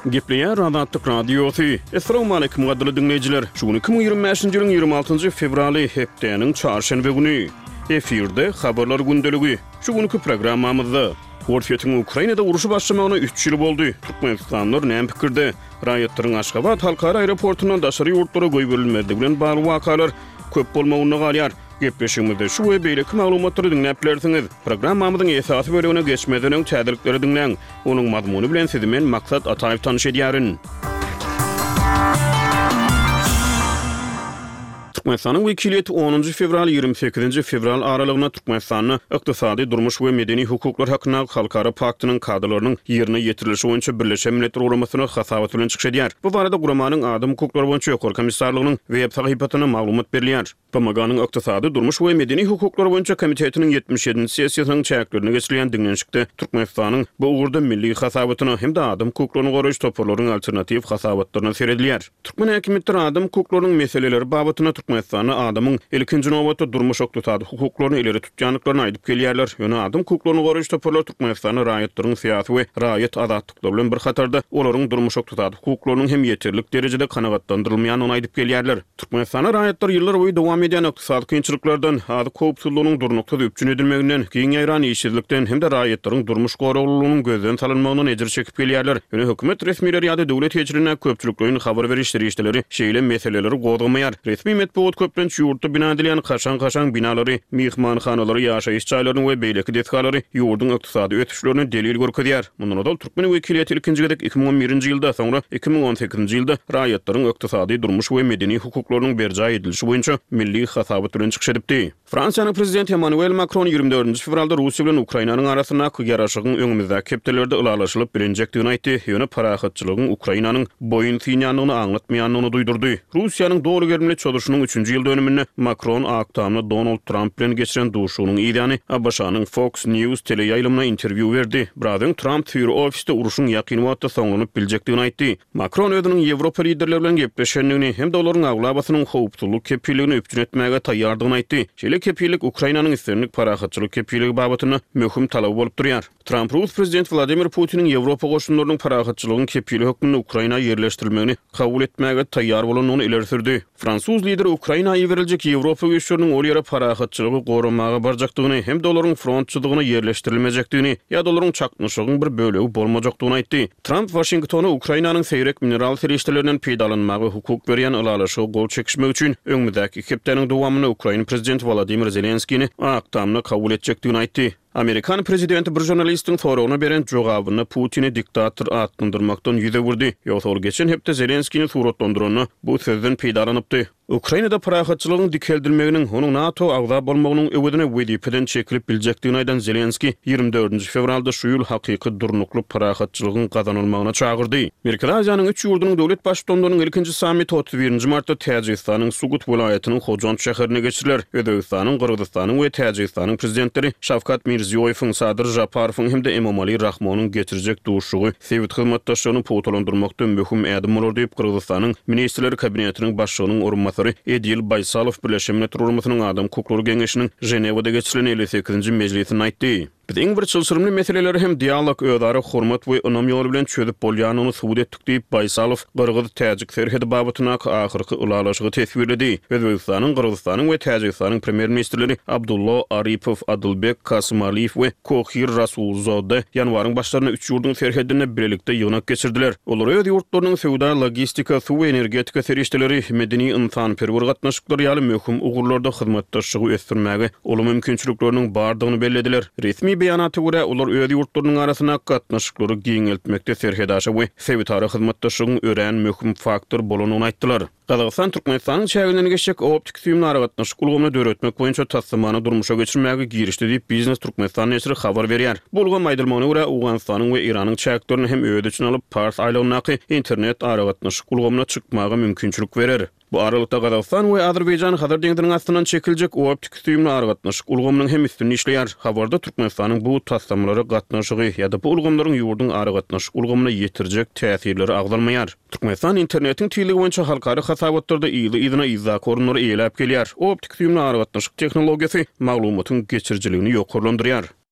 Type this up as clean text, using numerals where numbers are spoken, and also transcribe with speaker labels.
Speaker 1: Gepleyer Azatlyk Radiosu. Assalamu alaykum gaderli dinleyijiler. Şu gün 2025-nji ýylyň 26-njy fevraly hepdeniň çarşembe güni. Efirde habarlar gündeligi. Şu günkü programmamyzda Orfiýetiň Ukrainada uruşy başlamagyna 3 ýyl boldy. Türkmenistanlar näme pikirde? Raýatlaryň Aşgabat halkara aeroportundan daşary ýurtlara goýberilmeli bilen bagly wakalar köp bolmagyny galýar. Gepleşigimizde şu we beýleki maglumatlary dinläplersiňiz. Programmamyzyň esasy bölügine geçmeden öň täzelikleri dinleň. Onuň mazmuny bilen sizi men Maksat Ataýew tanyş edýärin. Türkmenistanyň wekiliýeti 10 fevral 28 fevral aralygyna Türkmenistanyň ykdysady durmuş we medeni hukuklar hakyna halkara paktynyň kadrlarynyň ýerine ýetirilişi boýunça Birleşen Milletler Guramasyna hasabat bilen çykyş edýär. Bu barada guramanyň adam hukukları boýunça ýokary komissarlygynyň web sahypasyna maglumat berilýär. PMG'nyň ykdysady durmuş we medeni hukuklar boýunça komitetiniň 77-nji sessiýasynyň çäklerini geçirilýän diňlenşikde Türkmenistanyň bu ugurda milli hasabatyna hem de adam hukuklaryny goraýyş toparlarynyň alternativ hasabatlaryna seredilýär. Türkmen häkimetleri adam hukuklarynyň meseleleri babatyna Türkmenistanyň adamyň ilkinji nowatda durmuş ykdysady hukuklaryny ileri tutýanlyklaryny aýdyp gelýärler. Ýöne adam hukuklaryny goraýyş toparlar Türkmenistanyň raýatlaryň syýasy we raýat azatlyklary bilen bir hatarda olaryň durmuş ykdysady hukuklarynyň hem ýeterlik derejede kanagatlandyrylmaýanyny aýdyp gelýärler. Türkmenistanyň raýatlary ýyllar boýy dowam edýän ykdysady kynçylyklardan, ady köpçüliginiň durnukda üpçün edilmeginden, giň ýaýran işsizlikden hem de raýatlaryň durmuş goraglygynyň gözden salynmagyna ejir çekip gelýärler. Ýöne hökümet resmiýetleri ýa-da döwlet ýetirine köpçüliklerini habar berişleri işleri şeýle meseleleri gowdamaýar. Resmi metbuat köplenç ýurtda bina edilen kaşan binalary, mihmanhanalary, ýaşaýyş çaýlaryny we beýleki desgalary ýurdun ykdysady ötüşlerini delil görkezýär. Mundan odal Türkmen wekiliýeti ilkinji gedek 2011-nji ýylda, soňra 2018-nji ýylda raýatlaryň ykdysady durmuş we medeni hukuklarynyň berjä edilişi boýunça milli hasabat bilen çykyş edipdi. Fransiýanyň prezidenti Emmanuel Macron 24 fevralda Russiýa bilen Ukrainanyň arasyna gyaraşygyň öňümizde hepdelerde ulalaşylyp bilinjekdigini aýtdy. Ýöne parahatçylygyň Ukrainanyň boyun synýanlygyny aňlatmaýanyny duýdurdy. Russiýanyň dogry gelmeli çoluşynyň 3-nji ýyl dönüminde Macron aktamda Donald Trump bilen geçiren duşunyň ýa-da Abaşanyň Fox News teleýaýlymyna interwiu berdi. Birazdan Trump tüýür ofisde uruşyň ýakyn wagtda soňlanyp biljekdigini aýtdy. Macron özüniň Ýewropa liderleri bilen gepleşenligini hem de olaryň aglabasynyň howpsuzlyk kepilligini üpçün etmäge taýýardygyny aýtdy. Şeýle kepillik Ukrainanyň islerlik parahatçylyk kepilligi babatyna möhüm talap bolup durýar. Trump Rus prezident Vladimir Putiniň Ýewropa goşunlarynyň parahatçylygyny kepillik hökmüne Ukraina ýerleşdirilmegini kabul etmäge taýýar bolanyny ileri sürdi. Fransuz lideri Ukrainaýa beriljek Ýewropa güýçleriniň ol ýere parahatçylygy goramaga barjakdygyny hem de olaryň frontçylygyna ýerleşdirilmejekdigini ýa-da olaryň çakmyşlygynyň bir bölegi bolmajakdygyny aýtdy. Trump Washingtona Ukrainanyň seýrek mineral serişdelerinden peýdalanmagy hukuk berýän ulalaşy gol çekişmek üçin öňümüzdäki hepdeniň dowamyny Ukraina prezidenti Volodymyr Zelenskiýni aktamyna kabul etjekdigini aýtdy. Amerikan prezidenti bir jurnalistiň soragyna beren jogabyny Putini diktator atlandyrmakdan ýüze wurdy. Ýogsa geçen hepde Zelenskiýni suratlandyryny bu sözden peýdalanıpdy. Ukrainada parahatçylygyň dikeldilmeginiň onuň NATO agza bolmagynyň öwedine wedipeden çekilip biljekdigini aýdan Zelenski 24 fevralda şu ýyl hakyky durnukly parahatçylygyň gazanylmagyna çagyrdy. Merkezi Aziýanyň 3 ýurdunyň döwlet başçylarynyň ilkinji sammiti 31 martda Täjikistanyň Sugut vilayatynyň Hojant şäherine geçiriler. Özbegistanyň, Kyrgyzstanyň we Täjikistanyň prezidentleri Şawkat Mirziýoýewiň, Sadyr Japarowyň hem de Emomali Rahmonyň getirjek duşugy sewit hyzmatdaşlygyny potalandyrmakda möhüm ädim bolar diýip Kyrgyzstanyň ministrleri kabinetiniň başlygynyň orunmasary Edil Baysalow Birleşen Milletler Guramasynyň adam hukuklary geňeşiniň Jenewada geçirilen 58-nji mejlisinde aýtdy. Biz iň bir çylsyrymly meseleleri hem dialog öýdary hormat we önüm ýoly bilen çözüp bolýanyny subut etdik diýip Baysalow Kyrgyz-Täjik serhedi babatyna ahyrky ulalaşygy tesbirledi. Özbegistanyň, Kyrgyzstanyň we Täjikstanyň premier ministrleri Abdullah Aripow, Adylbek Kasymaliýew we Kohir Rasulzada ýanwaryň başlaryna 3 ýurdun serhedine birlikde ýygnak geçirdiler. Olar öz ýurtlarynyň sowda, logistika, suw we energetika serişdeleri, medeni insan-perwer gatnaşyklary ýaly möhüm ugurlarda hyzmatdaşlygy ösdürmäge ulu mümkinçilikleriniň bardygyny bellediler. Resmi beýanaty görä ular öz ýurtlarynyň arasyna gatnaşyklary giňeltmekde serhedaşa we sewitary hyzmatdaşlygyň ören möhüm faktor bolanyny aýtdylar. Kazakistan Türkmenistanyň çägininden geçjek optik süýümli gatnaşyk ulgamyny döretmek boýunça tassymany durmuşa geçirmäge girişdi diýip Biznes Türkmenistan näşri habar berýär. Bu ulgam aýdylmagyna görä Owganstanyň we Iranyň çäklerini hem öýde üçin alyp Pars aýlagynaky internet gatnaşyk ulgamyna çykmagy mümkinçilik berer. Bu aralykda Kazakistan we Azerbaýjan Hazar deňdiriň astynan çekiljek optik süýümli gatnaşyk ulgamynyň hem üstünni işleýär. Habarda Türkmenistanyň bu tassamlary gatnaşygy ýa-da bu ulgamlaryň ýurdun gatnaşyk ulgamyna ýetirjek täsirleri agdalmaýar. Türkmenistan internetiň tiýligi boýunça halkary hasabatlarda ýylyna izak orunlary eýläp gelýär. Optik süýümli gatnaşyk tehnologiýasy maglumatyň geçirjiligini ýokarlandyrýar.